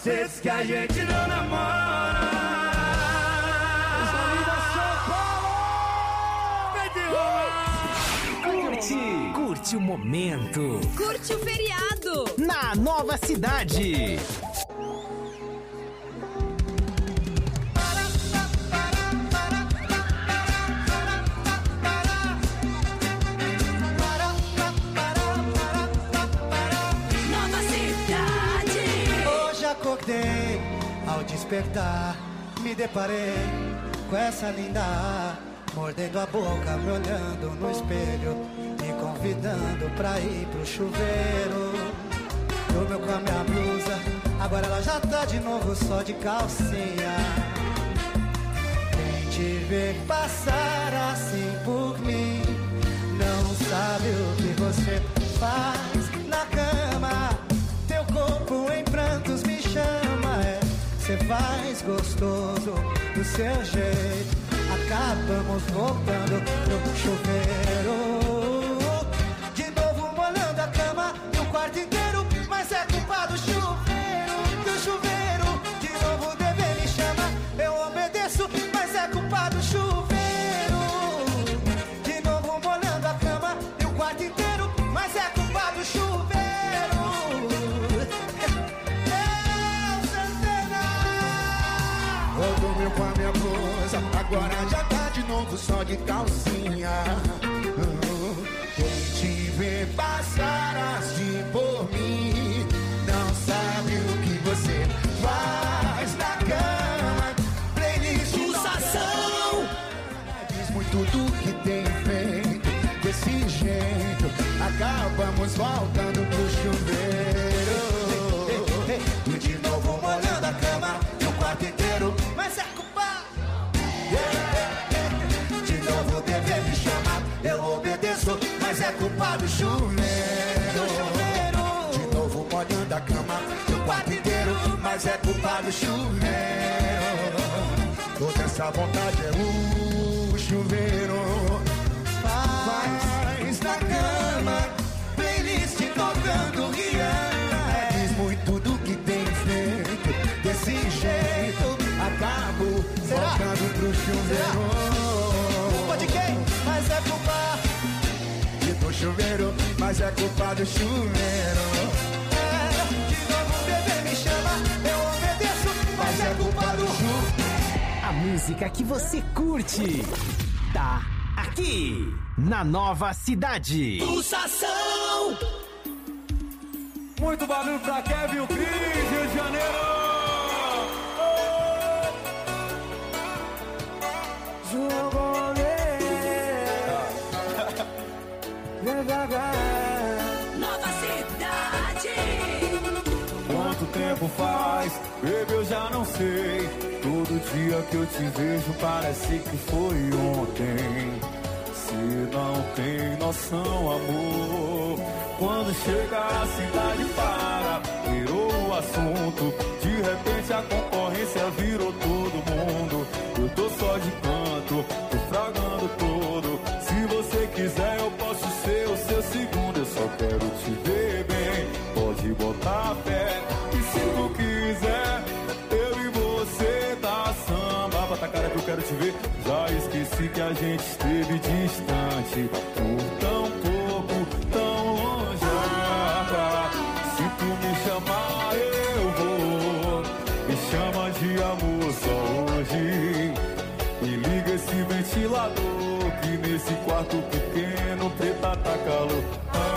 Cê diz que a gente não namora. Curte o momento. Curte o feriado. Na Nova Cidade. Nova Cidade. Hoje acordei, ao despertar, me deparei com essa linda, mordendo a boca, me olhando no espelho, me convidando pra ir pro chuveiro. Dormiu com a minha blusa, agora ela já tá de novo só de calcinha. Quem te vê passar assim por mim, não sabe o que você faz na cama. Teu corpo em prantos me chama, cê faz gostoso do seu jeito. Acabamos voltando pro chuveiro, de novo molhando a cama e o quarto inteiro, mas é culpa do chuveiro, do chuveiro. De novo bebê me chama, eu obedeço, mas é culpa do chuveiro. De novo molhando a cama e o quarto inteiro, mas é culpa do chuveiro. Eu dormiu com a minha blusa, agora já tá de novo só de calcinha. Quem te vê passar assim por mim, não sabe o que você faz na cama. Playlist Pulsação. diz muito do que tem feito. Desse jeito, acabamos voltando pro chuveiro. E de novo molhando a cama e o quarto inteiro, mas é culpa. De novo o bebê me chama, eu obedeço, mas é culpa do chuveiro. De novo molhando a cama e o quarto inteiro, mas é culpa do chuveiro. Toda essa vontade é o chuveiro. Faz na cama, playlist tocando Rihanna. Diz muito do que tem feito. Desse jeito, acabo voltando pro chuveiro. Culpa de quem? Mas é culpa Do chuveiro, mas é culpa do chuveiro. de novo o bebê me chama, eu obedeço, mas é culpa do chuveiro. A música que você curte tá aqui na Nova Cidade. Pulsação. Muito barulho pra Kevin, o Cris, Rio de Janeiro. João Gomes, Nova Cidade. Quanto tempo faz, baby, eu já não sei. Todo dia que eu te vejo parece que foi ontem. Se não tem noção, amor, quando chega a cidade para, virou o assunto. De repente a concorrência virou todo mundo. Eu tô só de canto, tô fragando todo. Se você quiser eu posso ser o seu segundo. Eu só quero te ver bem, pode botar fé. E se tu quiser, eu e você tá samba. Bota a cara que eu quero te ver. Já esqueci que a gente esteve distante por tão pouco, tão longe. Se tu me chamar eu vou. Me chama de amor só hoje. E liga esse ventilador, que nesse quarto pequeno preta tá calor.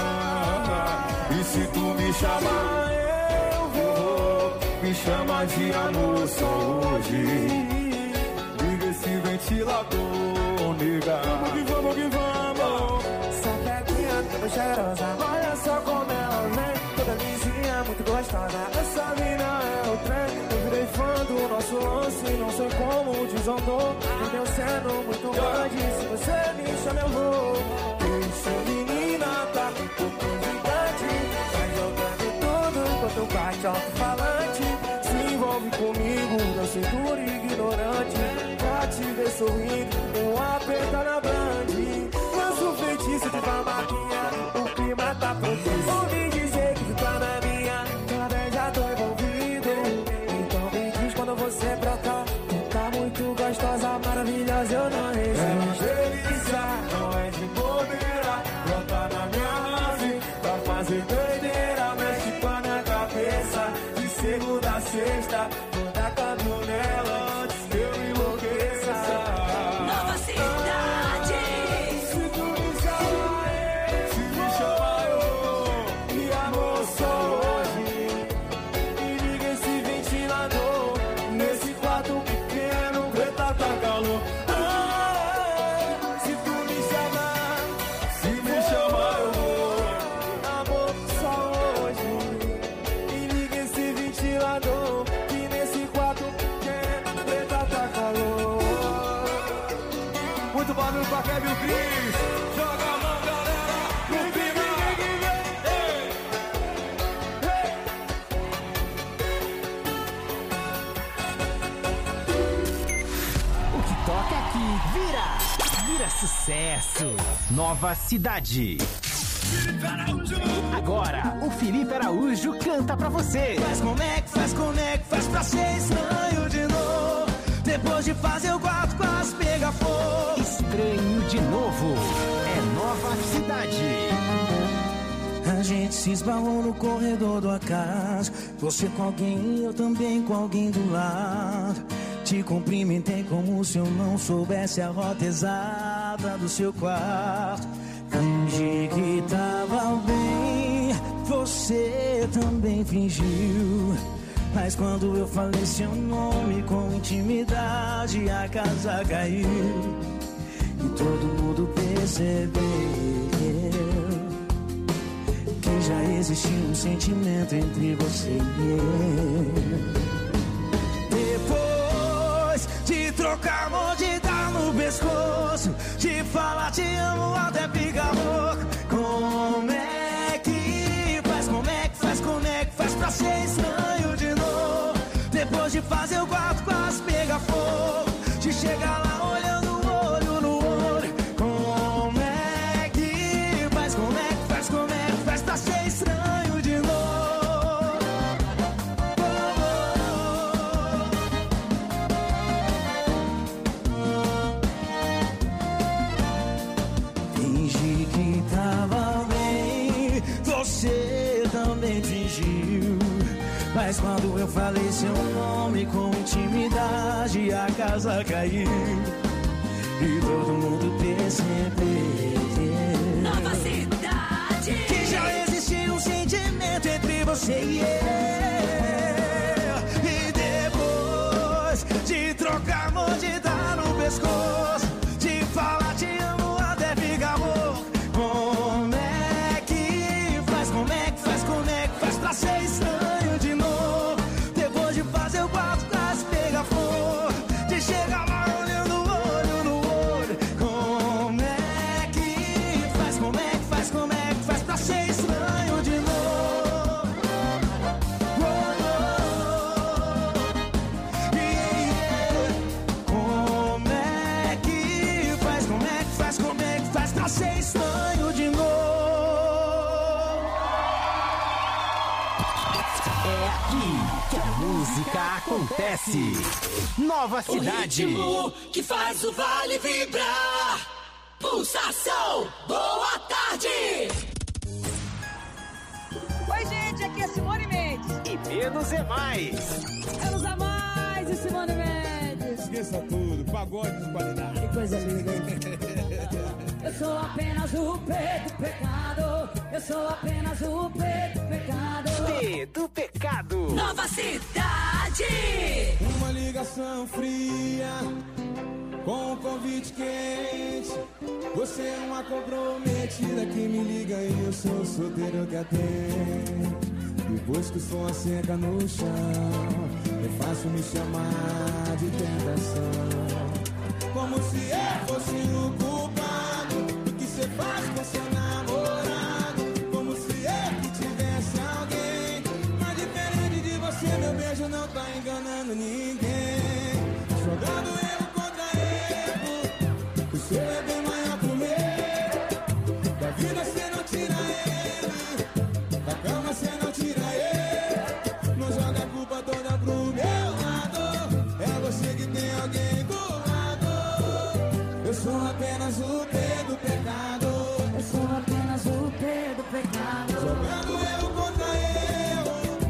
E se tu me chamar eu vou. Me chama de amor só hoje. Liga esse ventilador, nega. Vamos que vamos que vamos. Sapequinha toda cheirosa, olha só como ela vem. Toda lisinha, muito gostosa. Essa mina é o trem. Eu virei fã do nosso lance, não sei como desandou. Entendeu sendo muito grande, se você me chama eu vou. Essa menina tá com oportunidade, vai jogando tudo enquanto bate alto-falante. Se envolve comigo, na cintura ignorante. Pra te ver sorrindo, um aperta na brande. Lança o feitiço de farmaquinha, o clima tá propício. Ouvi dizer que tu tá na minha, também já tô envolvido. segunda a sexta, vou dar cabo nela antes que eu enlouqueça. Nova Cidade. Se tu me chamar, se me chamar eu vou. E amor, só hoje. E liga esse ventilador. Nesse quarto pequeno, preta tá calor. Se tu me chamar, se me chamar eu vou. Amor, só hoje. E liga esse ventilador. Que nesse quarto pequeno, preta tá calor. Muito barulho pra Kevin Cris. Joga a mão, galera. No clima. O que toca aqui vira sucesso. Nova Cidade. Agora, o Felipe Araújo canta pra você. Faz como é que faz pra ser estranho de novo. Depois de fazer o quarto quase pega fogo. Estranho de novo. É Nova Cidade. A gente se esbarrou no corredor do acaso. Você com alguém, eu também com alguém do lado. Te cumprimentei como se eu não soubesse a rota exata do seu quarto. Fingi que tava bem, você também fingiu. Mas quando eu falei seu nome com intimidade, a casa caiu. E todo mundo percebeu que já existia um sentimento entre você e eu. Depois de trocar amor, de dar no pescoço, de falar te amo até ficar louco. Como é que faz, como é que faz, como é que faz pra ser estranho de novo? Depois de fazer o quarto quase pega fogo, de chegar lá olhando olho no olho. Como é que faz, como é que faz, como é que faz pra ser estranho de novo? Fingi que tava bem, você também fingiu. Mas quando eu falei seu nome com intimidade, a casa caiu. E todo mundo percebeu Nova Cidade. que já existia um sentimento entre você e eu. E depois de trocar amor, de dar no pescoço, de falar te amo até ficar louco. Como é que faz, como é que faz, como é que faz pra ser estranho de novo? Depois de fazer o quarto quase pega fogo, de chegar lá olhando olho no olho. Como é que faz, como é que faz, como é que faz pra ser estranho de novo? Como é que faz, como é que faz, como é que faz pra ser estranho de novo? É aqui que a música acontece. Nova O Cidade. ritmo que faz o vale vibrar. Pulsação, boa tarde. Oi, gente, aqui é Simone Mendes. E menos é mais. Menos a mais e Simone Mendes. Esqueça tudo, pagode de qualidade. Que coisa linda, hein? Eu sou apenas o preto pecado. Eu sou apenas o preto pecado. P do Pecado. Nova Cidade. Uma ligação fria com um convite quente. Você é uma comprometida que me liga e eu sou solteiro que atende. Depois que o som seca no chão, é fácil me chamar de tentação. Como se eu fosse o culpado do que você faz com seu namorado. Como se eu que tivesse alguém. Mas diferente de você, meu beijo não tá enganando ninguém. Jogando erro contra erro, o seu é bem maior que o meu. Da vida você não tira ele, da cama você não tira ele. Não joga a culpa toda pro meu lado, é você que tem alguém do lado. Eu sou apenas o P do pecado. Eu sou apenas o preto pecado. Jogando erro contra erro, o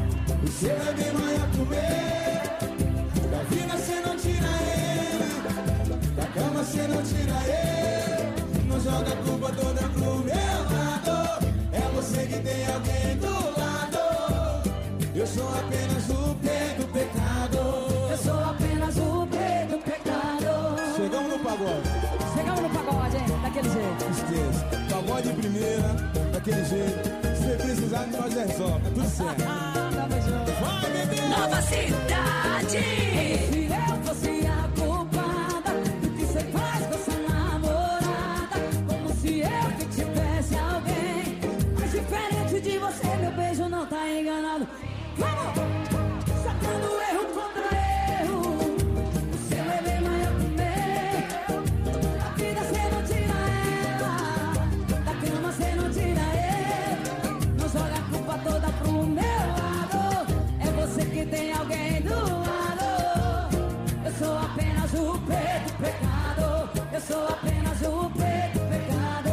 Você vai ver manhã comer. Da vida cê não tira ele, da cama cê não tira ele. Não joga a culpa toda pro meu lado. É você que tem alguém do lado. Eu sou apenas o P do pecado. Eu sou apenas o P do pecado. Chegamos no pagode. Chegamos no pagode, hein? Daquele jeito. Esqueça. Pagode em primeira, daquele jeito. Se precisar, nós resolve. Tá tudo certo. Tamo junto. Vai, bebê! Nova Cidade. Se eu fosse a culpada do que você faz com essa namorada, como se eu que tivesse alguém. Mas diferente de você, meu beijo não tá enganado. Vamos! Sacando erro contra erro. Você vai ver manhã comer. Da vida cê não tira ela, da cama cê não tira ele. Não joga a culpa toda pro meu lado. É você que tem alguém do lado. Eu sou apenas o P do pecado. Eu sou apenas o P do pecado.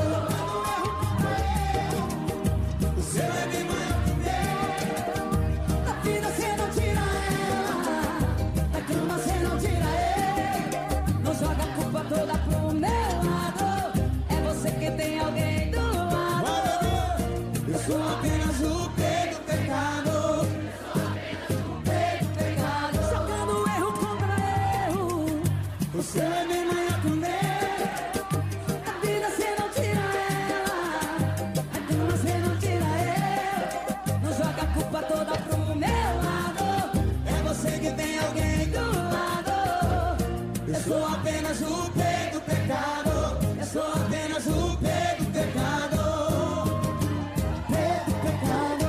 Você vai ver manhã comer. Da vida cê não tira ela, da cama cê não tira ele. Não joga a culpa toda pro meu lado. É você que tem alguém do lado. Vai, bebê! Eu sou apenas o P do pecado. P do pecado. Jogando erro contra erro. Você vai ver manhã comer. Da vida cê não tira ela, da cama cê não tira ele. Não joga a culpa toda pro meu lado. É você que tem alguém do lado. Eu sou apenas o P do pecado. Eu sou apenas o P do pecado. P do pecado.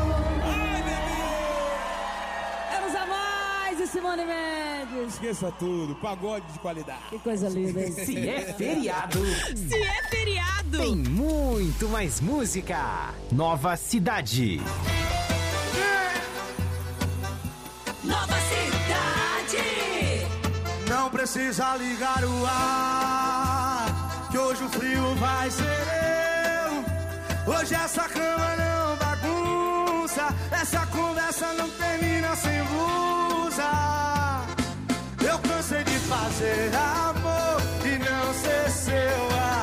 Vamos a mais de Simone Mendes. Esqueça tudo, pagode de qualidade. Que coisa linda, hein? Se é feriado, Se é feriado. tem muito mais música. Nova Cidade. Nova Cidade. Não precisa ligar o ar, que hoje o frio vai ser eu. Hoje essa cama não bagunça, essa conversa não termina sem blusa. Eu cansei de fazer amor e não ser seu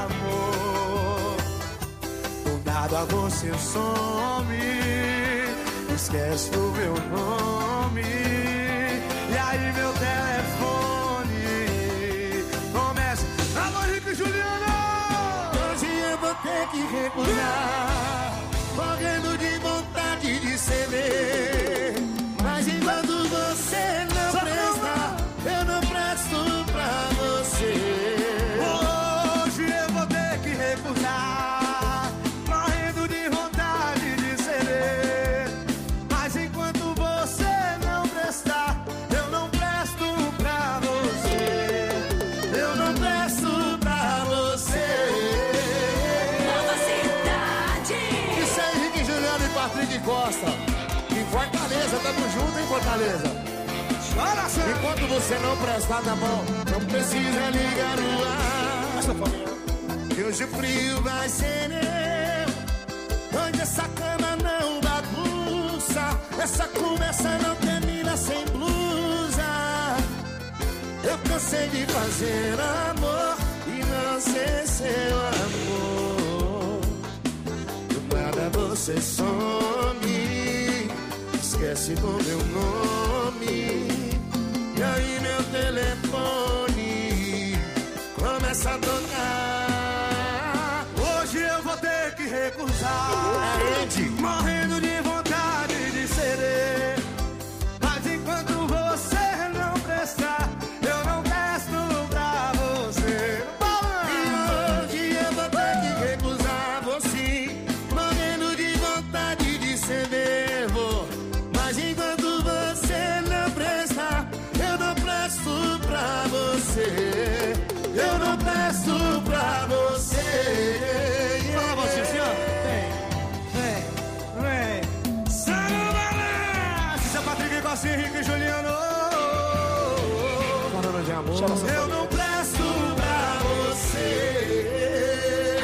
amor. Do nada a você some, esquece o meu nome. E aí meu telefone começa: alô, Henrique e Juliano! Hoje eu vou ter que recusar, morrendo de vontade de ceder. Mas enquanto você não presta, eu não presto pra você. Hoje eu vou ter que recusar, morrendo de vontade de ceder. Mas enquanto você não prestar, eu não presto pra você. Eu não presto pra você. Nova Cidade. Isso é Henrique, Juliano e Patrick Costa. Em Fortaleza, tamo junto em Fortaleza. Enquanto você não prestar na mão, não precisa ligar o ar. Que hoje o frio vai ser eu. Onde essa cama não bagunça, essa conversa não termina sem blusa. Eu cansei de fazer amor e não ser seu amor. Do nada você some, esquece do meu nome. E aí meu telefone começa a tocar. Hoje eu vou ter que recusar, morrendo de vontade de ceder. Mas enquanto você não prestar, eu não presto pra você. E hoje eu vou ter que recusar você, morrendo de vontade de ceder. Mas enquanto você não prestar, eu não presto pra você. Eu não presto pra você. Fala você, assim, ó. Vem. Samba! Isso é Patrick Costa, Henrique e Juliano. Falando de amor. Eu não presto pra você.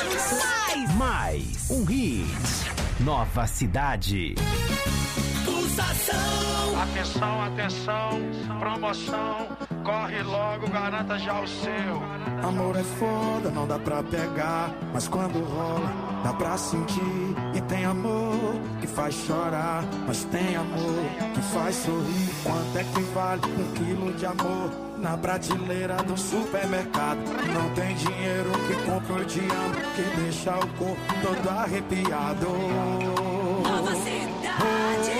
Mais um hit. Nova Cidade. Os sensação. Atenção, atenção, promoção. Corre logo, garanta já o seu. Amor é foda, não dá pra pegar, mas quando rola, dá pra sentir. E tem amor que faz chorar, mas tem amor que faz sorrir. Quanto é que vale 1 quilo de amor na prateleira do supermercado? Não tem dinheiro que compra o te amo, que deixa o corpo todo arrepiado. Nova cidade.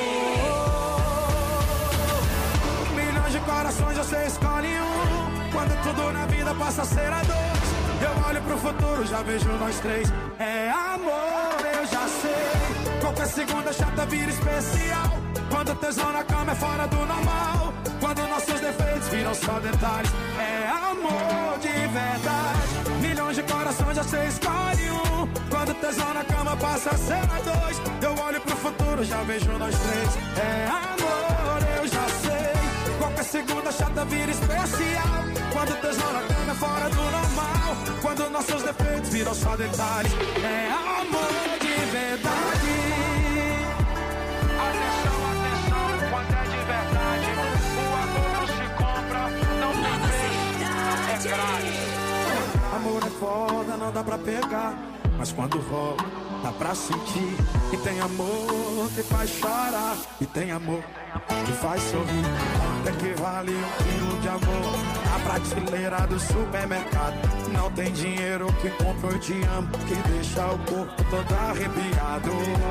Milhões de corações você escolhe um. Quando tudo na vida passa a ser a 2, eu olho pro futuro, já vejo nós 3. É amor, eu já sei. Qualquer segunda chata vira especial. Quando o tesão na cama é fora do normal. Quando nossos defeitos viram só detalhes. É amor de verdade. Milhões de corações você escolhe um. Quando o tesão na cama passa a ser a 2, eu olho pro futuro, já vejo nós 3. É amor, eu já sei. Qualquer segunda chata vira especial. Quando o tesão na cama é fora do normal. Quando nossos defeitos viram só detalhes. É amor de verdade. Atenção, atenção, quando é de verdade. O amor não se compra, não tem preço, é grátis. Amor é foda, não dá pra pegar, mas quando rola, dá pra sentir. E tem amor que faz chorar, e tem amor que faz sorrir. Quanto é que vale 1 quilo de amor na prateleira do supermercado? Não tem dinheiro que compra o te amo, que deixa o corpo todo arrepiado.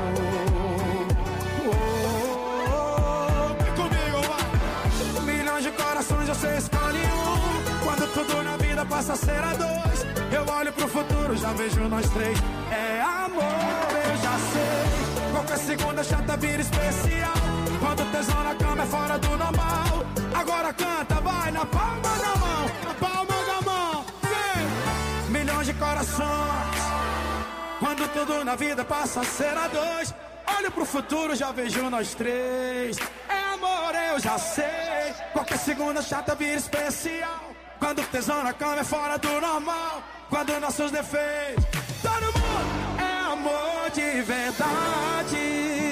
Vem comigo, vai. Milhões de corações você escolhe um. Quando tudo na vida passa a ser a 2, eu olho pro futuro, já vejo nós 3. É amor, eu já sei. Qualquer segunda chata vira especial. Quando o tesão na cama é fora do normal. Agora canta, vai, na palma da mão, na palma da mão, vem. Milhões de corações. Quando tudo na vida passa a ser a 2, olho pro futuro, já vejo nós 3. É amor, eu já sei. Qualquer segunda chata vira especial. Quando o tesão na cama é fora do normal. Quando nossos defeitos, todo mundo, é amor de verdade.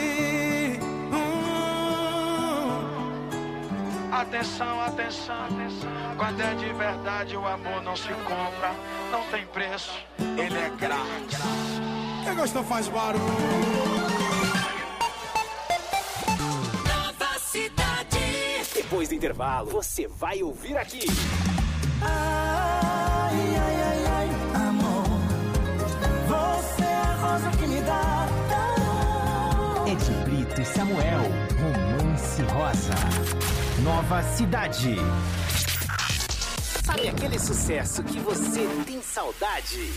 Atenção, atenção, atenção. Quando é de verdade, o amor não se compra, não tem preço, ele é grátis. Quem gostou faz barulho. Nova cidade. Depois do intervalo, você vai ouvir aqui. Ai, ai, ai, ai, amor, você é a rosa que me dá tão. Ed Brito e Samuel, Romance Rosa. Nova cidade. Sabe aquele sucesso que você tem saudade?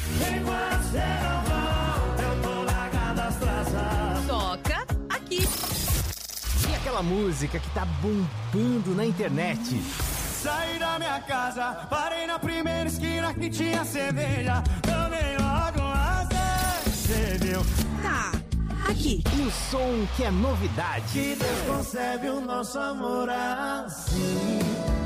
Toca aqui. E aquela música que tá bombando na internet? Saí da minha casa, parei na primeira esquina que tinha cerveja. Tomei logo você viu? Tá aqui. E o som que é novidade? Que Deus concebe o nosso amor assim,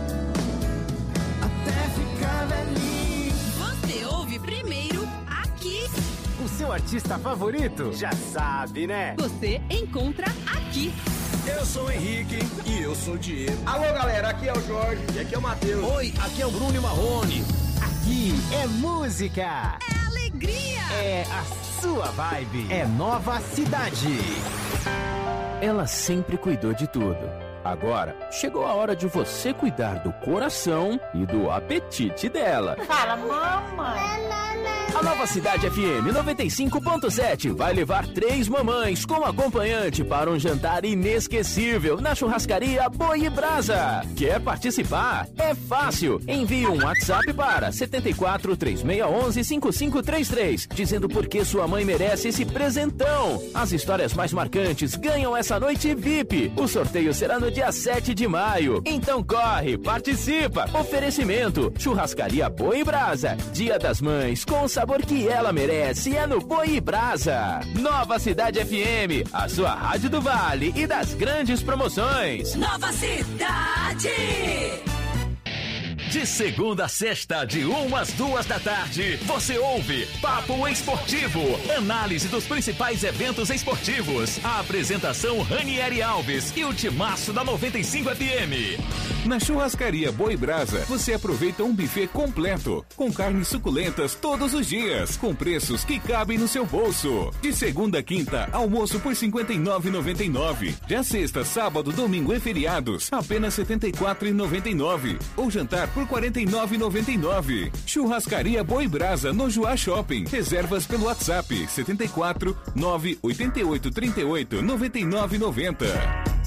até ficar velhinho. Você ouve primeiro aqui. O seu artista favorito? Já sabe, né? Você encontra aqui. Eu sou o Henrique e eu sou o Diego. Alô, galera, aqui é o Jorge e aqui é o Matheus. Oi, aqui é o Bruno e Marrone. Aqui é música. É alegria. É a sua vibe. É Nova Cidade. Ela sempre cuidou de tudo. Agora, chegou a hora de você cuidar do coração e do apetite dela. Fala, mamãe. A Nova Cidade FM 95.7 vai levar 3 mamães como acompanhante para um jantar inesquecível na churrascaria Boi e Brasa. Quer participar? É fácil. Envie um WhatsApp para 74 3611 5533, dizendo por que sua mãe merece esse presentão. As histórias mais marcantes ganham essa noite VIP. O sorteio será no dia 7 de maio. Então corre, participa. Oferecimento: Churrascaria Boi e Brasa. Dia das Mães com o sabor que ela merece é no Boi e Brasa. Nova Cidade FM, a sua rádio do Vale e das grandes promoções. Nova cidade. De segunda a sexta, de 1 às 2 da tarde, você ouve Papo Esportivo, análise dos principais eventos esportivos. A apresentação Ranieri Alves e o timaço da 95 FM. Na Churrascaria Boi Brasa, você aproveita um buffet completo, com carnes suculentas todos os dias, com preços que cabem no seu bolso. De segunda a quinta, almoço por R$ 59,99. Já sexta, sábado, domingo e feriados, apenas R$ 74,99. Ou jantar por R$ 49,99. Churrascaria Boi Brasa, no Joá Shopping. Reservas pelo WhatsApp 74 988 38 99 90.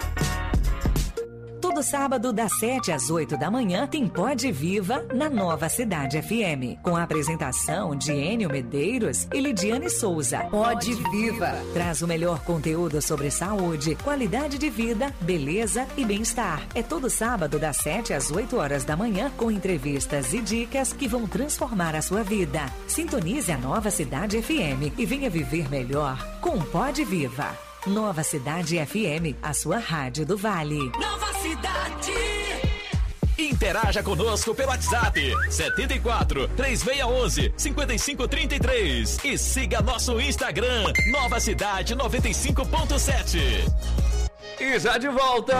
Todo sábado, das 7 às 8 da manhã, tem Pode Viva na Nova Cidade FM. Com a apresentação de Enio Medeiros e Lidiane Souza. Pode Viva traz o melhor conteúdo sobre saúde, qualidade de vida, beleza e bem-estar. É todo sábado, das 7 às 8 horas da manhã, com entrevistas e dicas que vão transformar a sua vida. Sintonize a Nova Cidade FM e venha viver melhor com Pode Viva. Nova Cidade FM, a sua rádio do Vale. Nova Cidade. Interaja conosco pelo WhatsApp 74 3611 5533 e siga nosso Instagram Nova Cidade 95.7. E já de volta.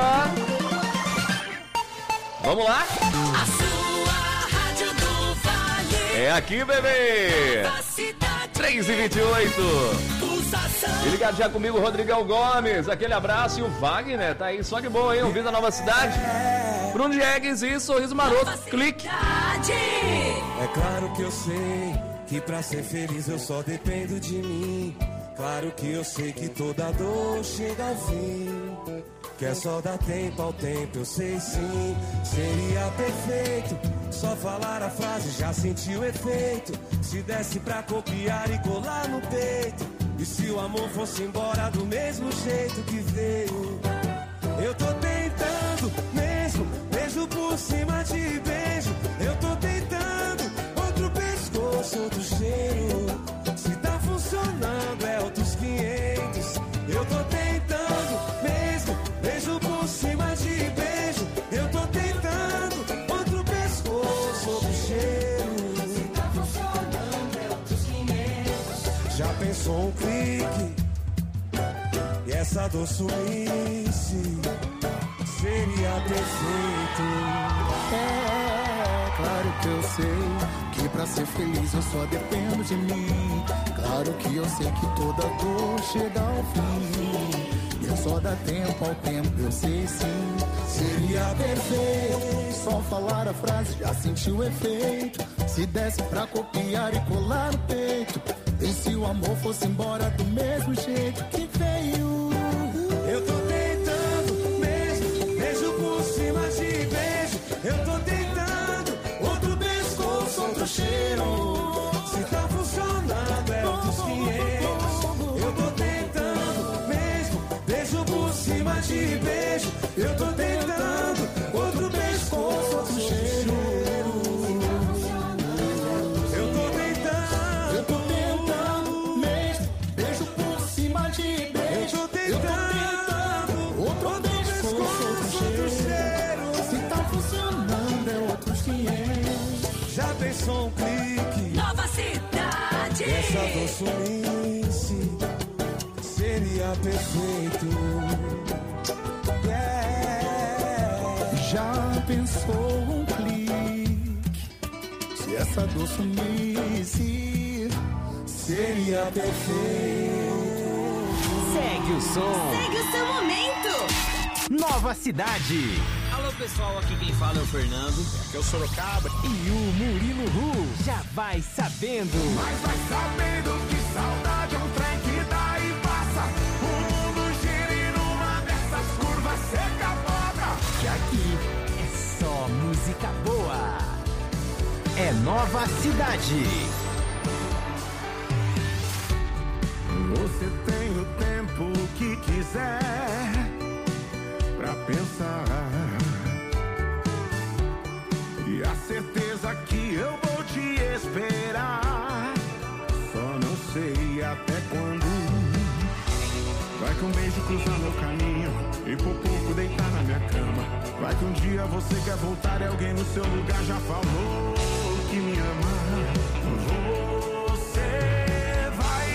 Vamos lá? A sua rádio do Vale. É aqui, bebê. Nova Cidade. 3h28. E ligado já comigo, Rodrigão Gomes. Aquele abraço e o Wagner tá aí só de boa, hein? Ouvindo a Nova Cidade. Bruno Diegues e Sorriso Maroto. Clique. É claro que eu sei que pra ser feliz eu só dependo de mim. Claro que eu sei que toda dor chega ao fim. Que é só dar tempo ao tempo, eu sei sim. Seria perfeito só falar a frase, já senti o efeito. Se desse pra copiar e colar no peito. E se o amor fosse embora do mesmo jeito que veio. Eu tô tentando mesmo, beijo por cima de beijo. Eu tô tentando outro pescoço, outro cheiro. Se tá funcionando é outros 500. Eu tô tentando mesmo, beijo por cima de beijo. Eu tô tentando outro pescoço, outro cheiro. Se tá funcionando é outros 500. Já pensou um clique? E essa dor sumisse, seria perfeito. É claro que eu sei que pra ser feliz eu só dependo de mim. Claro que eu sei que toda dor chega ao fim. E é só dar tempo ao tempo, eu sei sim. Seria perfeito só falar a frase, já senti o efeito. Se desse pra copiar e colar no peito. E se o amor fosse embora do mesmo jeito que veio. Eu tô tentando mesmo, beijo por cima de beijo. Eu tô tentando outro pescoço, outro cheiro. Se tá funcionando é outros 500. Eu tô tentando mesmo, beijo por cima de beijo. Eu tô tentando outro pescoço, outro cheiro. Já pensou um clique? Nova Cidade. Essa dor sumisse, seria perfeito. Já pensou um clique? Se essa dor sumisse, seria perfeito. Segue o som. Segue o seu momento. Nova Cidade. Alô pessoal, aqui quem fala é o Fernando. Aqui é o Sorocaba. E o Murilo Ru. Já vai sabendo. Mas vai sabendo que saudade é um trem que dá e passa. O mundo gira e numa dessas curvas cê capota. Que aqui é só música boa. É Nova Cidade. Você tem o tempo que quiser pra pensar. E a certeza que eu vou te esperar. Só não sei até quando. Vai com um beijo cruzar meu caminho e por pouco deitar na minha cama. Vai que um dia você quer voltar e alguém no seu lugar já falou que me ama. Você vai,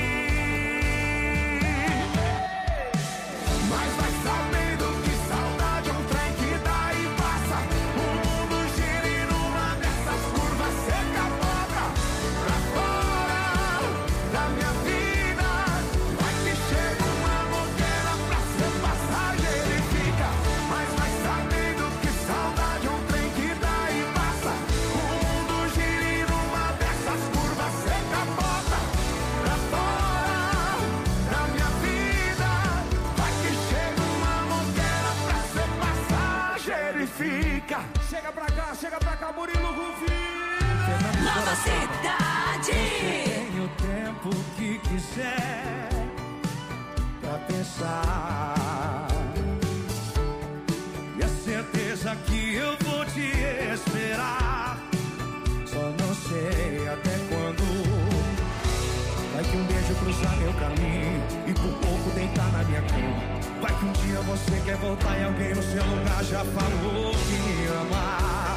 mas vai sabendo que saudade é um trem que dá e passa. O mundo gira e numa dessas curvas cê capota pra fora da minha vida. Vai que chega uma moqueira pra ser passageiro e fica. Mas vai sabendo que saudade é um trem que dá e passa. O mundo gira e numa dessas curvas cê capota pra fora da minha vida. Vai que chega uma moqueira pra ser passageiro e fica. Chega pra cá, Murilo Rufino. Nova Cidade. Tenho o tempo que quiser pra pensar. E a certeza que eu vou te esperar. Só não sei até quando. Vai que um beijo cruzar meu caminho e por pouco deitar na minha cama. Vai que um dia você quer voltar e alguém no seu lugar já falou que me ama.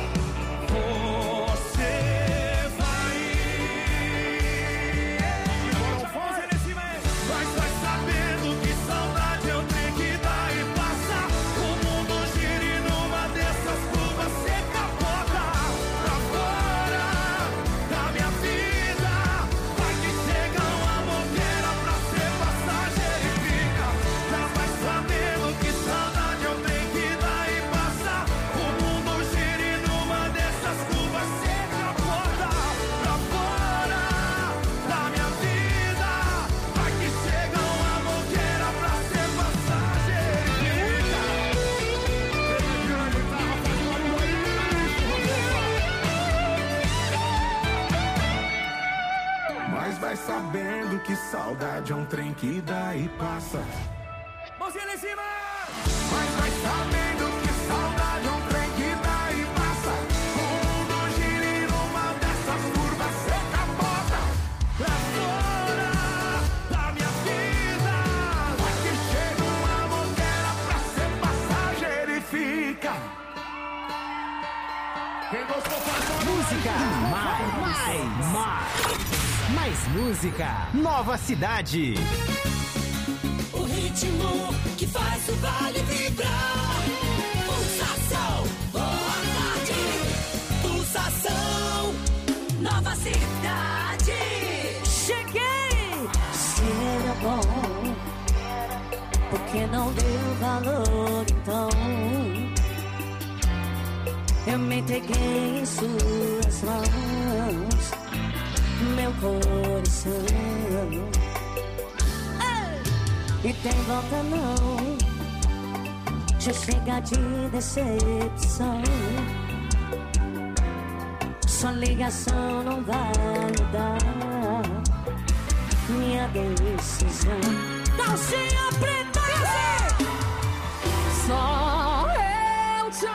Você vai. Mas vai sabendo que saudade eu tenho que dar e passa. O mundo gira e numa dessas curvas cê capota pra fora da minha vida. Vai que chega uma moqueira pra ser passageiro e fica. Já vai sabendo que saudade eu tenho que dar e passa. O mundo gira e numa dessas curvas cê capota pra fora da minha vida. Vai que chega uma moqueira pra ser passageiro e fica. Mas vai sabendo que saudade é um trem que dá e passa. Mãozinha lá em cima. Mas vai sabendo que saudade é um trem que dá e passa. O mundo gira e numa dessas curvas cê capota pra fora da minha vida. Vai que chega uma moqueira pra ser passageiro e fica. Quem gostou faz Música, mais música. Nova Cidade. O ritmo que faz o vale vibrar. Pulsação, boa tarde. Pulsação, Nova Cidade. Cheguei! Se era bom, porque não deu valor então. Eu me entreguei em suas mãos, meu coração. E tem volta não, já chega de decepção. Sua ligação não vai mudar minha decisão. Calcinha preta, só eu te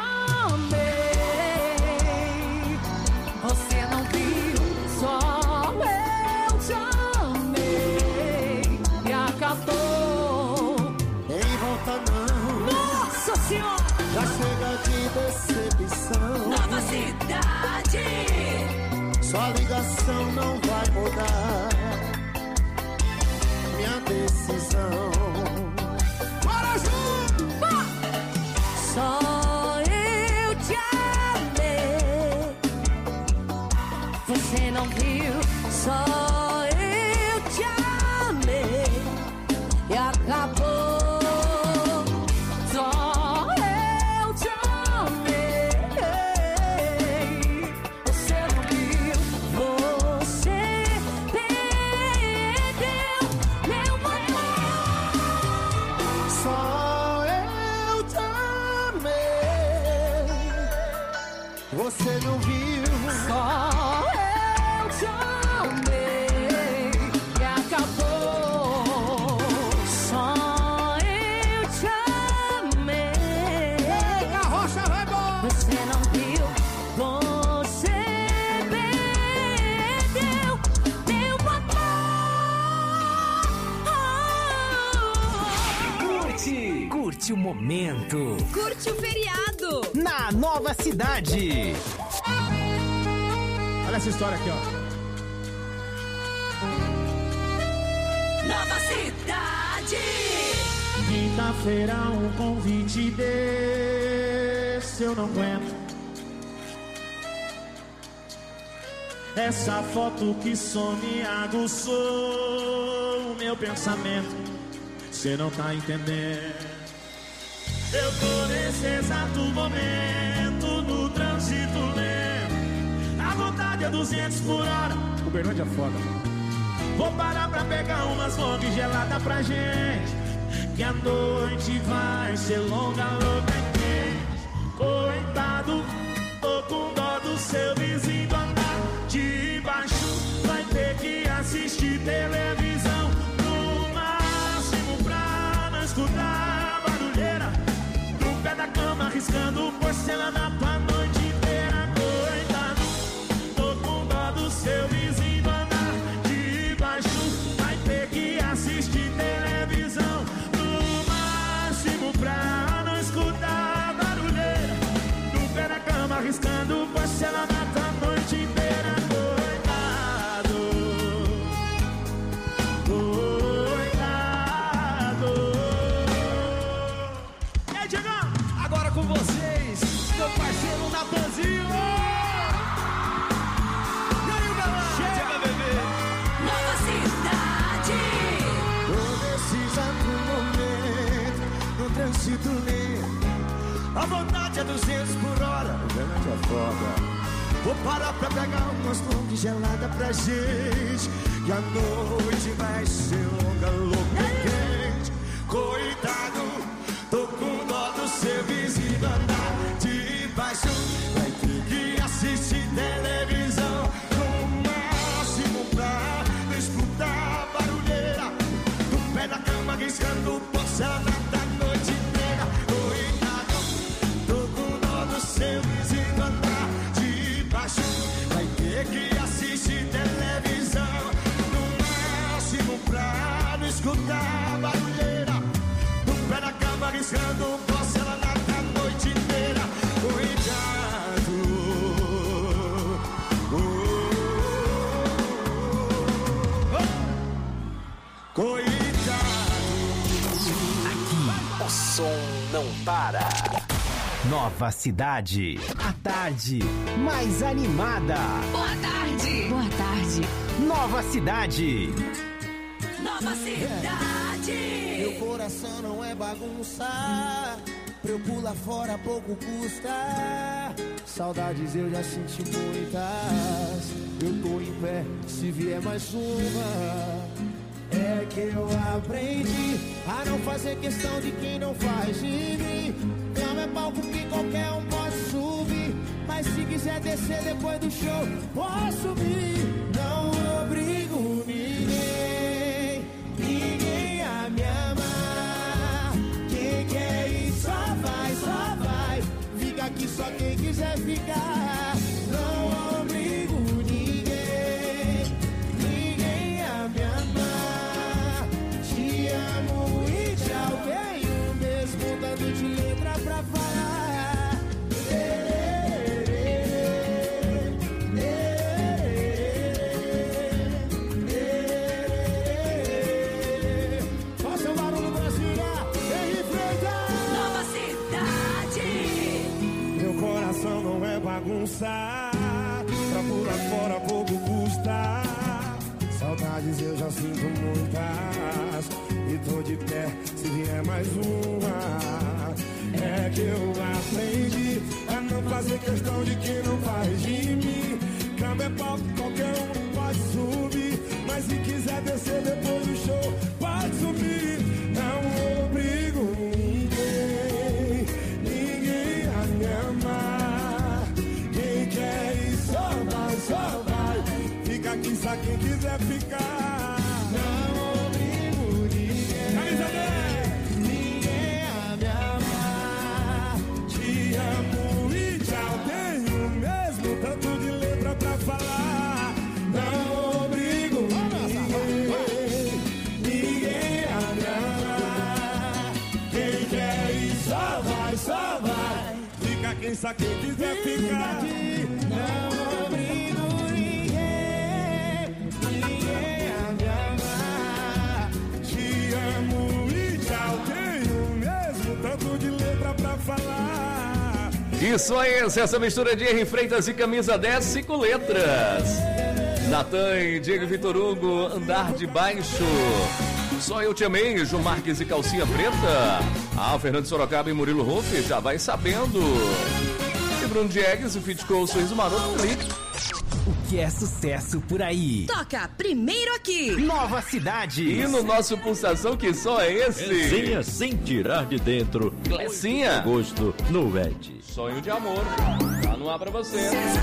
amei. Você não viu, só eu te amei. E acabou. Tem volta não, Nossa Senhora! já chega de decepção. Nova Cidade. Sua ligação não vai mudar minha decisão. Bora junto! Só eu te amei. Você não viu? Só eu te amei. E acabou. Só eu te amei. Você não viu? Você perdeu meu amor. Só eu te amei. Você não viu? Só eu te amei. E acabou. Só eu te amei. A rocha vai embora. Você não viu? Você perdeu meu amor. Curte o momento. Curte o feriado. sucesso! Na Nova Cidade. Olha essa história aqui, ó. Nova Cidade. Quinta-feira um convite desse eu não aguento. Essa foto que some aguçou o meu pensamento. Cê não tá entendendo. Eu tô nesse exato momento no trânsito lento. A vontade é 200 por hora. Uberlândia é foda. Vou parar pra pegar umas long gelada pra gente, que a noite vai ser longa, louca e quente. Coitado, tô com dó do seu vizinho andar de baixo. Vai ter que assistir televisão, no máximo pra não escutar barulheira. No pé da cama, arriscando porcelana pra noite inteira. Coitado, tô com dó do seu vizinho andar de baixo. Vai ter que assistir televisão, no máximo pra não escutar barulheira. No pé da cama, arriscando porcelana pra noite inteira. Coitado, coitado. E aí, Diegão? Agora com vocês, meu parceiro Natanzinho. E aí, galera? Chega, bebê. Nova Cidade. Tô nesse exato momento no trânsito lento. A vontade é 200 por hora. Uberlândia é foda. Vou parar pra pegar umas long gelada pra gente, que a noite vai ser longa, louca e quente. Coitado, tô com dó do seu vizinho andar de baixo. Vai ter que assistir televisão, no máximo pra não escutar barulheira. No pé da cama, riscando porcelana da noite inteira. Coitado, tô com dó do seu vizinho andar de baixo. Vai ter que assistir televisão, no máximo pra não escutar barulheira. No pé da cama, arriscando porcelana da noite inteira. Cuidado, cuidado. Aqui, o som não para. Nova Cidade. A tarde mais animada. Boa tarde. Boa tarde. Nova Cidade. Nova Cidade. Meu coração não é bagunça, pra eu pular fora pouco custa. Saudades eu já senti muitas. Eu tô em pé, se vier mais uma. É que eu aprendi a não fazer questão de quem não faz de mim. Cama é palco que qualquer um pode subir, mas se quiser descer depois do show, pode subir. Não obrigo ninguém, ninguém a me amar. Quem quer ir só vai. Fica aqui só quem quiser ficar. Não obrigo ninguém, ninguém a me amar. Te amo e tchau, tenho mesmo tanto de letra pra falar. Faça o barulho, Brasília, Henrique Freitas. Nova Cidade. Meu coração não é bagunça, pra pular fora pouco custa. Saudades eu já sinto muitas, e tô de pé se vier mais uma. É que eu aprendi a não fazer questão de quem não faz de mim. Cama é palco, qualquer um pode subir, mas se quiser descer depois do show, pode subir. Não obrigo ninguém, ninguém a me amar. Quem quer ir só vai. Fica aqui só quem quiser ficar. Não obrigo ninguém, ninguém a me amar. Te amo e tchau, tenho mesmo tanto de letra pra falar. Não obrigo ninguém a me amar. Quem quer ir só vai. Fica quem sabe quem quiser ficar. Não obrigo ninguém a me amar. Te amo e tchau, tenho mesmo tanto de letra pra falar. Isso aí, essa mistura de R. Freitas e Camisa 10, 5 letras. Natan e Diego Vitor Hugo, Andar de Baixo. Só Eu Te Amei, Ju Marques e Calcinha Preta. Fernando Sorocaba e Murilo Ruff, já vai sabendo. E Bruno Diegues, o Fit com o Sorriso Maroto também. O que é sucesso por aí? Toca primeiro aqui. Nova Cidade. E no nosso Pulsação, que só é esse? Resenha sem tirar de dentro. Clecinha. Agosto no VET. Sonho de amor. Tá no ar pra você.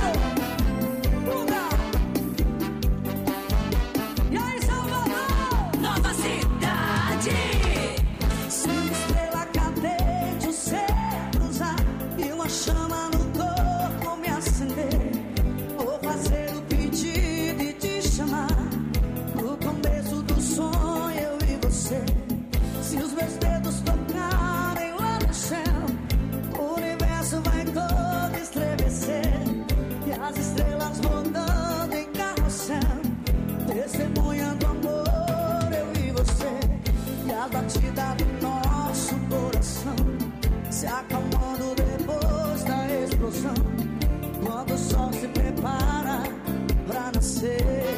E aí, Salvador? Nova Cidade. Se uma estrela cadente o céu cruzar e uma chama no corpo me acender, vou fazer o pedido e te chamar. No começo do sonho, eu e você. Se os meus dedos tocarem lá no céu, o universo vai todo estremecer. E as estrelas rodando em carrossel, testemunhando amor, eu e você. E a batida do nosso coração se acalmando depois da explosão, quando o sol se prepara pra nascer.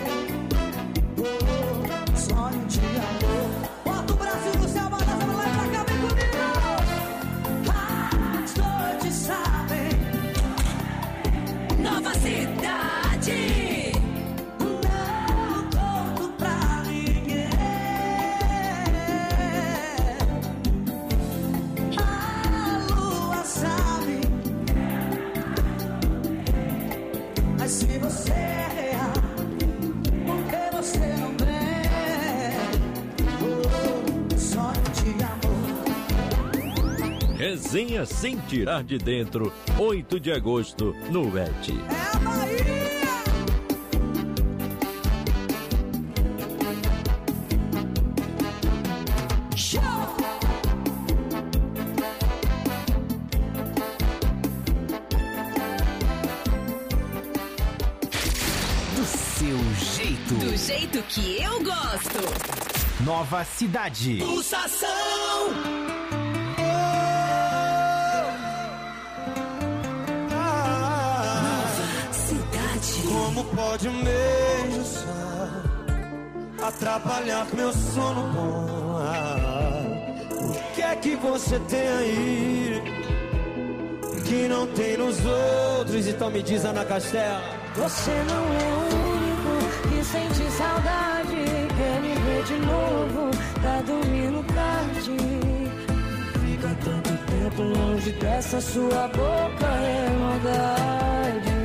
Oh, sonho de amor. Bota o braço no céu, bota essa mulher pra cá, vem comigo. As noites sabem. Nova Cidade. Não conto pra ninguém. A lua sabe. Mas se você é real, por que você não vem? Oh, sonho de amor. Resenha sem tirar de dentro. 8 de agosto no VET. É a Bahia! Do seu jeito. Do jeito que eu gosto. Nova Cidade. Pulsação. Cidade. Como pode um beijo só atrapalhar meu sono bom? O que é que você tem aí que não tem nos outros? Então me diz, Ana Castela. Você não é o único que sente saudade, quer me ver de novo, tá dormindo tarde. Fica tanto tempo longe dessa sua boca, é maldade.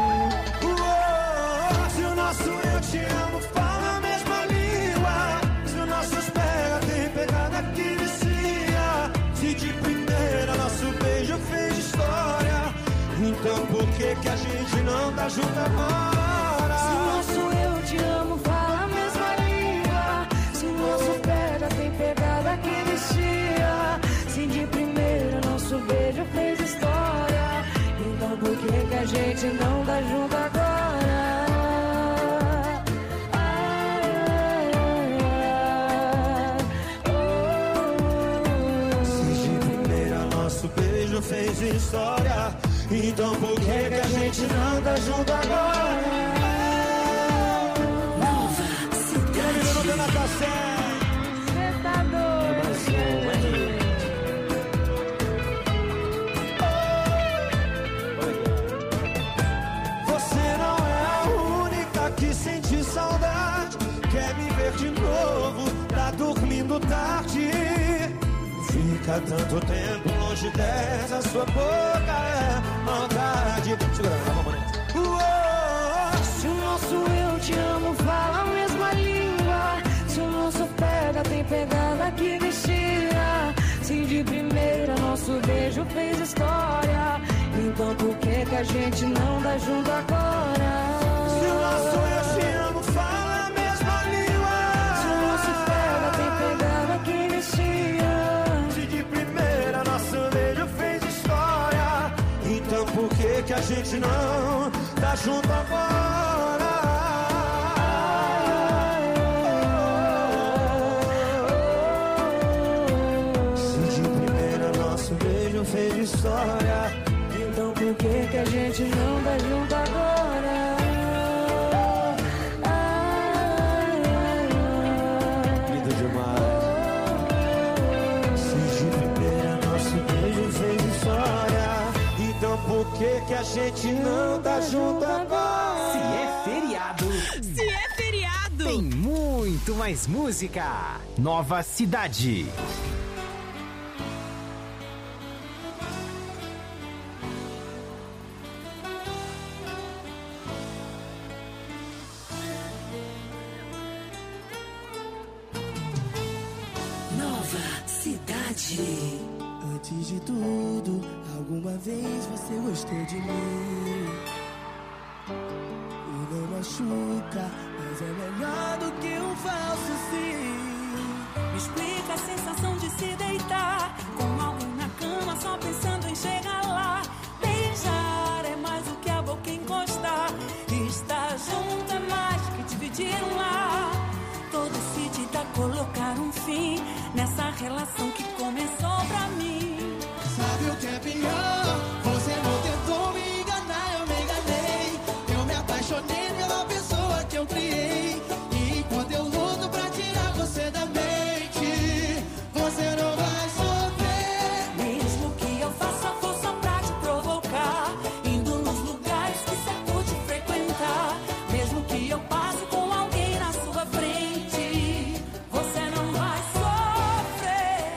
Se o nosso eu te amo fala a mesma língua, se o nossos pega tem pegada que vicia, se de primeira nosso beijo fez história, então por que a gente não tá junto agora? Se o nosso eu te amo fala a mesma língua, se o nosso pega tem pegada que vicia, se de primeira nosso beijo fez história, então por que a gente não tá junto agora? Beijo fez história, então por que a gente não tá junto agora? Nova Cidade. Cê tá doido? Você não é a única que sente saudade, quer me ver de novo, tá dormindo tarde. Fica tanto tempo longe dessa sua boca, é maldade. Segura, Se o nosso eu te amo fala a mesma língua, se o nosso pega tem pegada que vicia, se de primeira nosso beijo fez história, então por que a gente não dá junto agora? Se o nosso eu te amo fala a mesma língua, se o nosso pega tem pegada que vicia, se de primeira nosso beijo fez história, que a gente não tá junto agora? Se de primeira nosso beijo fez história, então por que a gente não tá junto agora? Lindo demais. Se de primeira nosso beijo fez história, então por que a gente não tá junto agora? Se é feriado, tem muito mais música. Nova Cidade. Nova Cidade. Antes de tudo, alguma vez você gostou de mim. E não machuca, mas é melhor do que um falso sim. Me explica a sensação de se deitar com alguém na cama só pensando em chegar lá. Beijar é mais do que a boca encostar. Estar junto é mais que dividir um lar. Tô decidida a colocar um fim nessa relação que começou pra mim. Sabe o que é pior? Você não tentou me enganar, eu me enganei. Eu me apaixonei pela pessoa que eu criei. E enquanto eu luto pra tirar você da mente, você não vai sofrer. Mesmo que eu faça força pra te provocar, indo nos lugares que você curte frequentar. Mesmo que eu passe com alguém na sua frente, você não vai sofrer.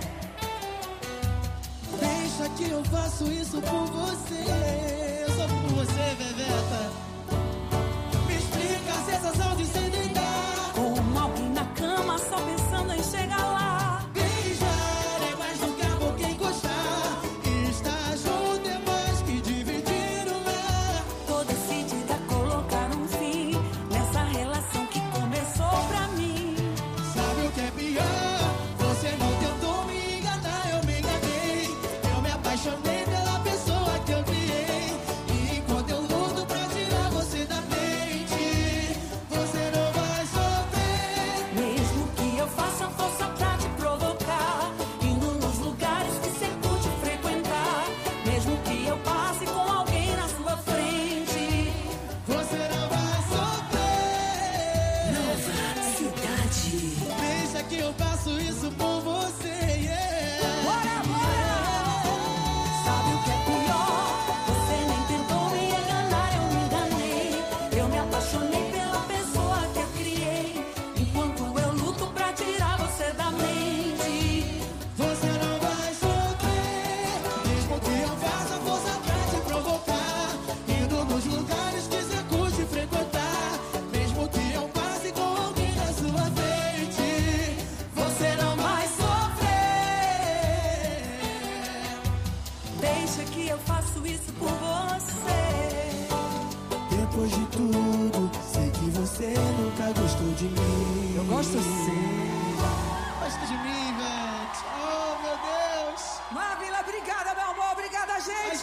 Deixa que eu faço isso por você. Eu sou por você, Bebeta. Me explica a sensação de se deitar com alguém na cama só pensando em chegar lá. Beijar é mais do que a boca encostar. Estar junto é mais que dividir um lar. Tô decidida a colocar um fim nessa relação que começou pra mim. Sabe o que é pior? Você não tentou me enganar, eu me enganei. Eu me apaixonei pela pessoa que eu criei. E enquanto eu luto pra tirar você da mente, você não vai sofrer. Mesmo que eu faça força pra te provocar, indo nos lugares que você curte frequentar. Mesmo que eu passe com alguém na sua frente, você não vai sofrer. Nova Cidade. Deixa que eu faço isso por você, yeah. Bora, bora! Sabe o que é pior? Você nem tentou me enganar, eu me enganei. Eu me apaixonei pela pessoa que eu criei. Enquanto eu luto pra tirar você da mente, Você não vai sofrer. Mesmo que eu faça força pra te provocar, indo nos lugares que você curte frequentar. Mesmo que eu passe com alguém na sua frente, você não vai sofrer. deixa que eu faço isso por você. Depois de tudo, sei que você nunca gostou de mim. Eu gosto sim. Gosta de mim, Ivete. Oh, meu Deus. Maravilha, obrigada, meu amor. Obrigada, gente.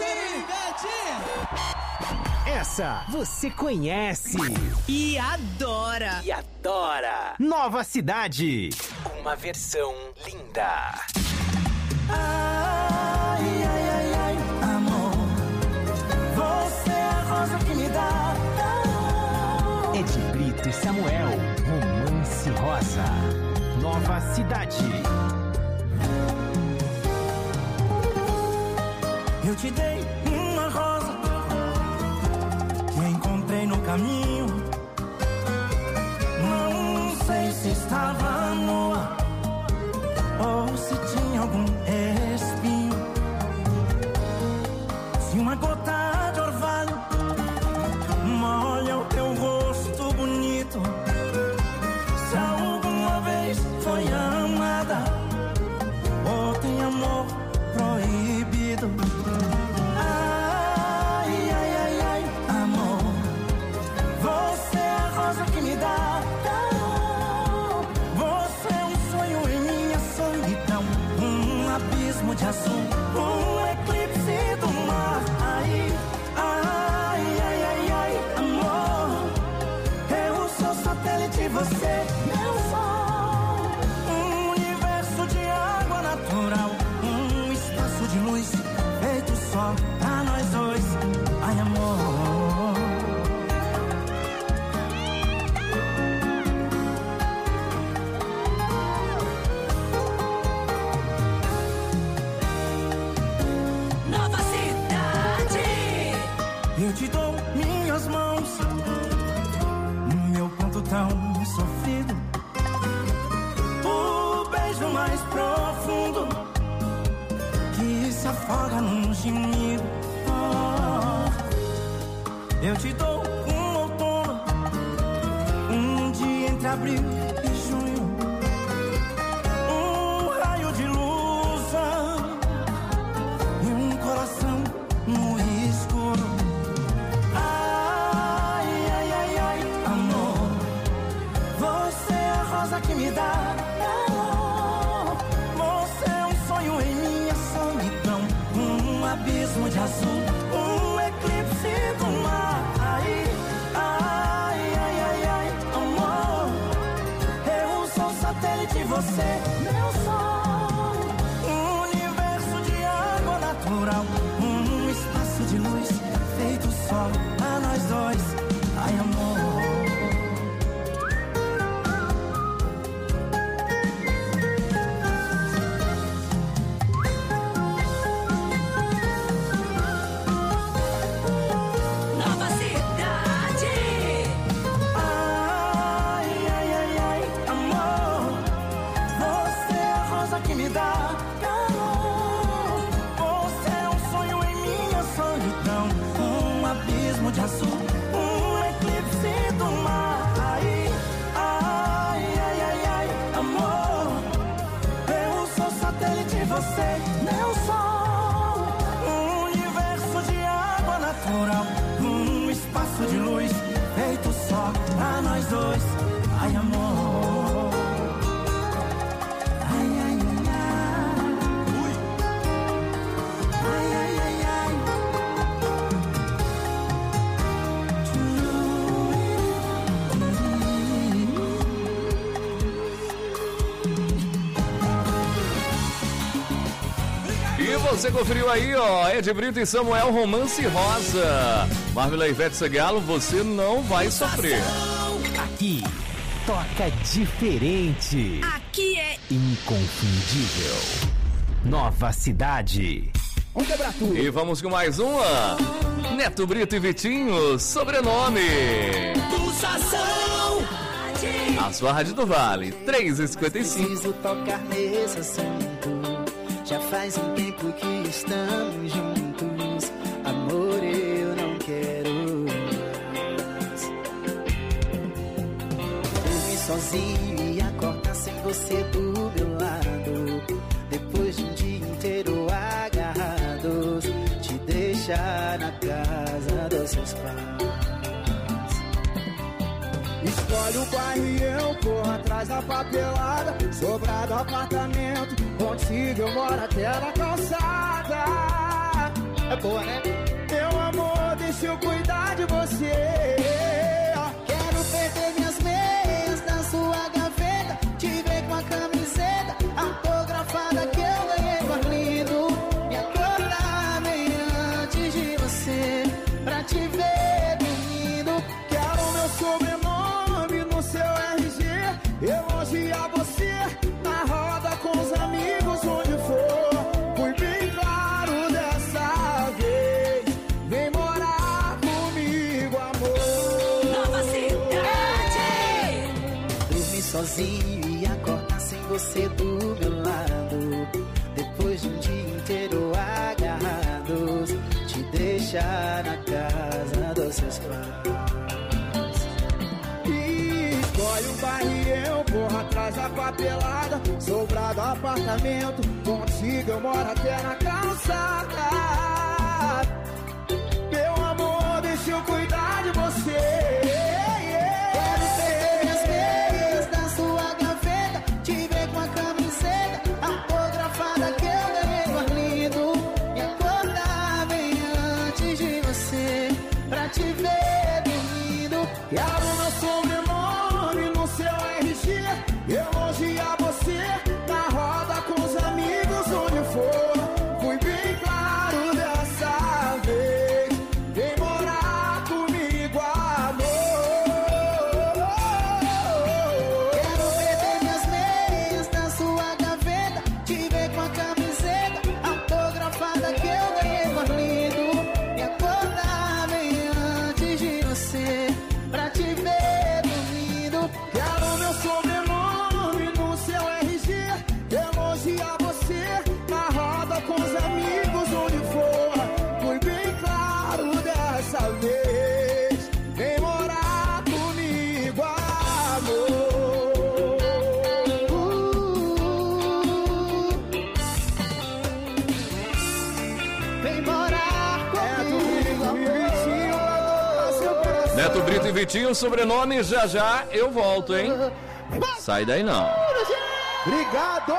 Essa você conhece E adora. e adora. Nova Cidade. Uma versão linda. Ai, ai, ai, ai, amor, você é a rosa que me dá. Ed Brito e Samuel. Romance Rosa. Nova Cidade. Eu te dei uma rosa que encontrei no caminho. Não sei se estava nua ou se tinha algum espinho. Se uma gota de orvalho molha o teu rosto bonito, se alguma vez foi amada ou tem amor proibido. Ai, ai, ai, ai, amor, você é a rosa que me dá. Você é um sonho em minha solidão, um abismo de azul, um eclipse do mar. Ai, Eu te dou um outono, um dia entre abril e junho, um raio de luz e um coração no escuro. Ai, ai, ai, ai, amor, você é a rosa que me dá calor. Você é um sonho em minha solidão, um abismo de azul, um eclipse do mar. Ai, ai, ai, ai, ai, amor, eu sou satélite, você meu sol. Um universo de água natural, um espaço de luz feito sol a nós dois. Ai, amor. De azul, um eclipse do mar. Ai, ai, ai, ai, ai, amor, eu sou satélite, você meu sol. Um universo de água natural, um espaço de luz feito só pra nós dois. Ai, amor. Ai, ai, ai, ai. Ui. Ai, ai, ai, ai. Você conferiu aí, ó, Ed Brito e Samuel, Romance Rosa. Marvila e Ivete Sangalo, você não vai sofrer. Aqui, toca diferente. Aqui é inconfundível. Nova Cidade. Vamos quebrar tudo. E vamos com mais uma. Neto Brito e Vitinho, sobrenome. Pulsação. A sua Rádio do Vale, 3h55. Preciso tocar nesse assunto. Já faz um tempo que estamos juntos. Amor, eu não quero mais dormir sozinho e acordar sem você do meu lado. Depois de um dia inteiro agarrados, te deixar na casa dos seus pais. Escolhe o bairro e eu corro atrás da papelada. Sobrado apartamento, contigo eu moro até na calçada. É boa, né? Meu amor, deixa eu cuidar de você. Quero perder minhas meias na sua gaveta, te ver com a camiseta autografada que eu ganhei no Arlindo. Me acordar bem antes de você, pra te ver dormindo. Quero meu sobrenome no seu RG, elogiar você na roda com os amigos onde for. Fui bem claro dessa vez, vem morar comigo, amor. Nova Cidade. Dormir sozinho e acordar sem você do meu lado. Depois de um dia inteiro agarrados, te deixar na casa dos seus pais. Escolhe um bairro e eu corro atrás da papelada. Sobrado apartamento, contigo eu moro até na calçada. Meu amor, deixa eu cuidar de você. Quero perder minhas meias na sua gaveta, te ver com a camiseta autografada que eu ganhei no Arlindo. Me acordar bem antes de você, pra te ver dormindo. Quero meu sobrenome no seu RG, elogiar você na roda com os amigos onde for. Fui bem claro dessa vez, vem morar comigo, amor. Quero perder minhas meias na sua gaveta, te ver com a camiseta autografada que eu ganhei no Arlindo. Me acordar bem antes de você, pra te ver Neto Brito e Vitinho, sobrenome, já eu volto, hein? Sai daí não. Obrigado!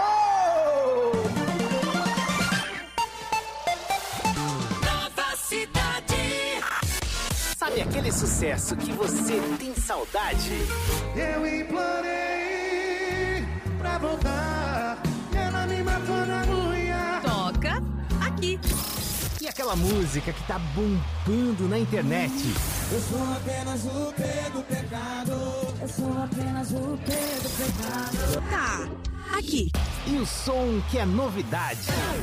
Nova Cidade. Sabe aquele sucesso que você tem saudade? Eu implorei pra voltar, ela me matou na unha. Toca aqui. E aquela música que tá bombando na internet? Eu sou apenas o P do pecado. Eu sou apenas o P do pecado. Tá aqui. E o som que é novidade?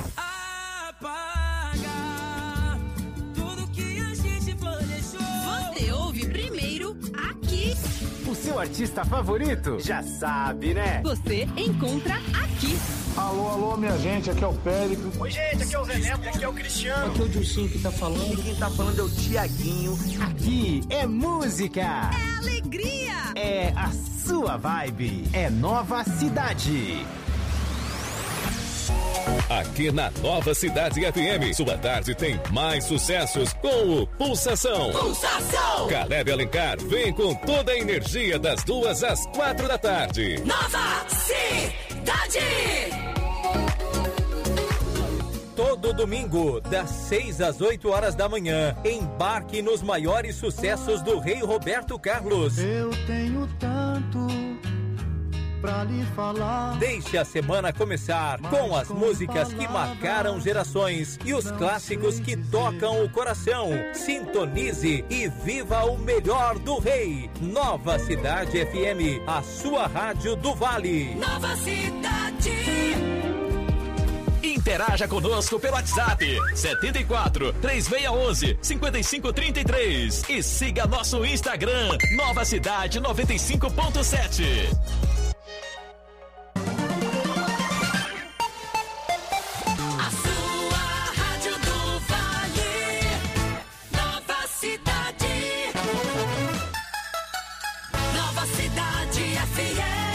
Apaga tudo que a gente planejou. Você ouve primeiro aqui. O seu artista favorito? Já sabe, né? Você encontra aqui. Alô, minha gente, aqui é o Périco. Oi, gente, aqui é o Zé Neto, aqui é o Cristiano. Aqui é o Dilcinho que tá falando. E quem tá falando é o Tiaguinho. Aqui é música. É alegria. É a sua vibe. É Nova Cidade. Aqui na Nova Cidade FM, sua tarde tem mais sucessos com o Pulsação. Pulsação! Caleb Alencar vem com toda a energia das 2 às 4 da tarde. Nova Cidade! Todo domingo, das 6 às 8 horas da manhã, embarque nos maiores sucessos do Rei Roberto Carlos. Eu tenho tanto pra lhe falar. Deixe a semana começar com as músicas que marcaram gerações e os clássicos que tocam o coração. Sintonize e viva o melhor do Rei. Nova Cidade FM, a sua rádio do Vale. Nova Cidade! Interaja conosco pelo WhatsApp 74 3611 5533 e siga nosso Instagram Nova Cidade 95.7. A sua rádio do Vale, Nova Cidade, Nova Cidade FM.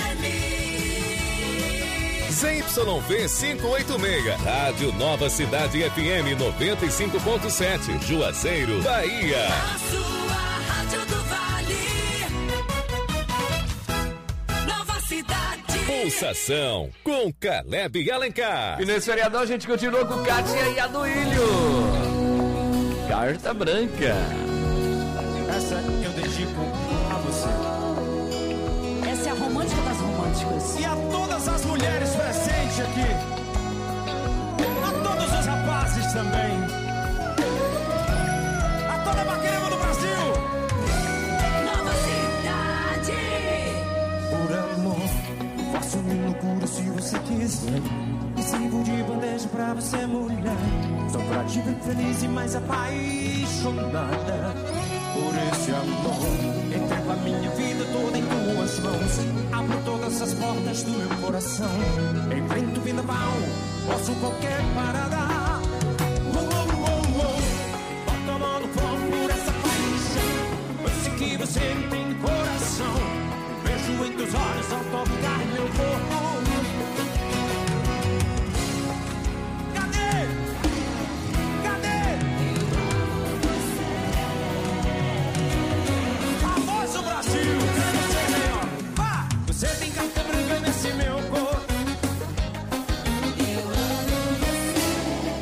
ZYV 586, Rádio Nova Cidade FM 95.7, Juazeiro, Bahia. A sua rádio do Vale, Nova Cidade. Pulsação com Caleb Alencar. E nesse feriadão a gente continua com Kátia e Aduílio. Carta Branca. Essa eu dedico a você. Essa é a romântica das românticas. E a todas as mulheres presentes aqui. A todos os rapazes também. A toda a maquinema do Brasil. Nova Cidade. Por amor, faço minha loucura se você quiser. E sirvo de bandeja pra você, mulher. Só pra te ver feliz e mais apaixonada. Por esse amor, entrego a minha vida toda em tuas mãos. Abro todas as portas do meu coração. Enfrento o vendaval, posso qualquer parada. Bota a mão no fogo por essa paixão. Eu sei que você tem coração. Vejo em teus olhos ao tocar meu corpo. Você tem carta branca nesse meu corpo. Eu amo você.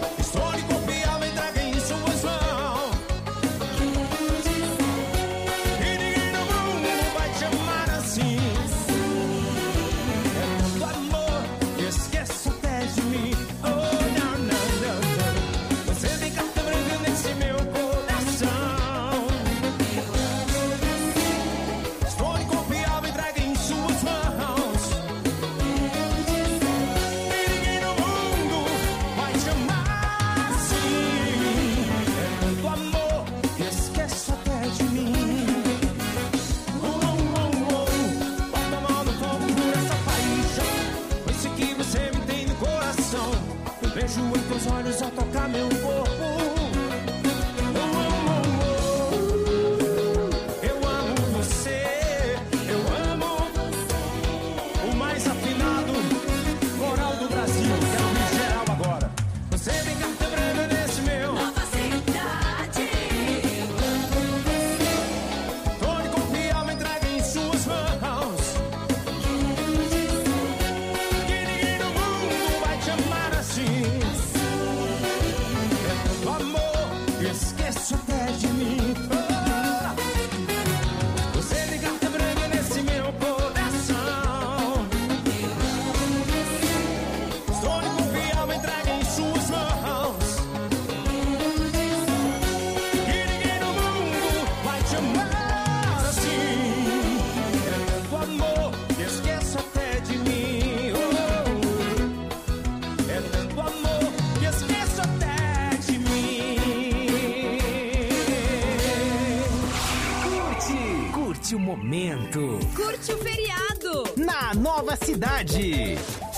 momento. Curte o feriado Na Nova Cidade.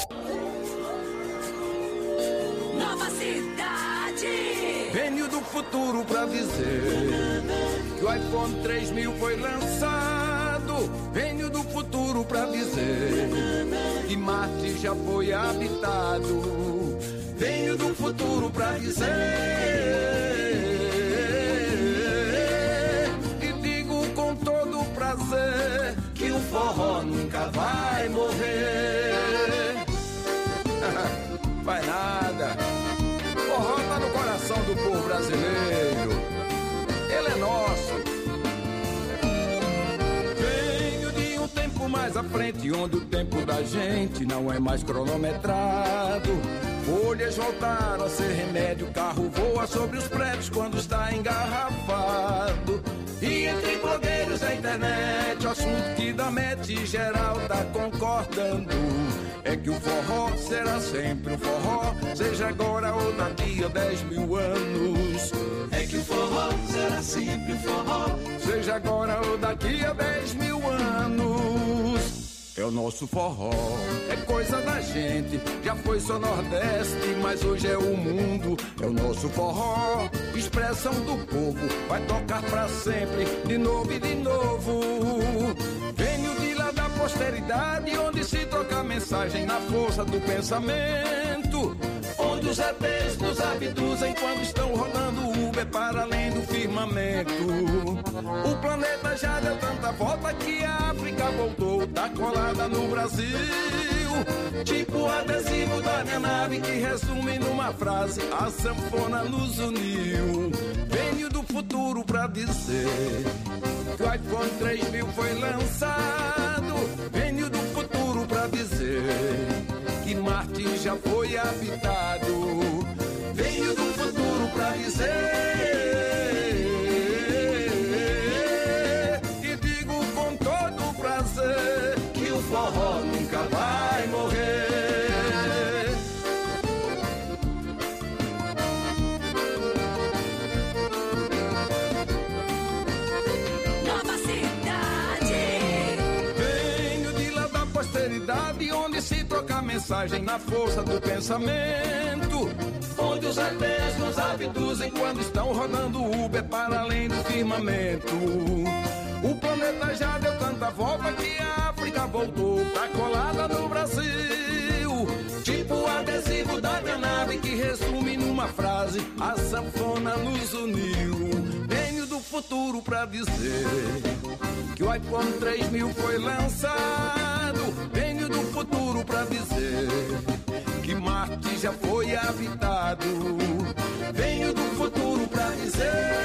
Nova Cidade. Venho do futuro pra dizer que o iPhone 3000 foi lançado. Venho do futuro pra dizer que Marte já foi habitado. Venho do futuro pra dizer e digo com todo prazer que o forró nunca vai morrer. Vai nada. Forró tá no coração do povo brasileiro. Ele é nosso. Venho de um tempo mais à frente, onde o tempo da gente não é mais cronometrado. Folhas voltaram a ser remédio, carro voa sobre os prédios quando está engarrafado. E entre blogueiros da internet, o assunto que da mente geral tá concordando é que o forró será sempre o forró, seja agora ou daqui a 10 mil anos. É que o forró será sempre o forró, seja agora ou daqui a 10 mil anos. É o nosso forró, é coisa da gente. Já foi só Nordeste, mas hoje é o mundo. É o nosso forró, expressão do povo. Vai tocar pra sempre, de novo e de novo. Venho de lá da posteridade, onde se troca mensagem na força do pensamento. Onde os ETs nos abduzem quando estão rodando Uber para além do firmamento. O planeta já deu tanta volta que a África voltou, tá colada no Brasil. Tipo adesivo da minha nave que resume numa frase: a sanfona nos uniu. Venho do futuro pra dizer que o iPhone 3000 foi lançado. Venho do futuro pra dizer que Marte já foi habitado. Venho do futuro pra dizer e digo com todo prazer que o forró nunca vai morrer. Nova Cidade. Venho de lá da posteridade, onde se troca mensagem na força do pensamento. Onde os ETs nos abduzem quando estão rodando Uber para além do firmamento. O planeta já deu tanta volta que a África voltou, tá colada no Brasil. Tipo adesivo da minha nave que resume numa frase: a sanfona nos uniu. Venho do futuro pra dizer que o iPhone 3000 foi lançado. Venho do futuro pra dizer que Marte já foi habitado. Venho do futuro pra dizer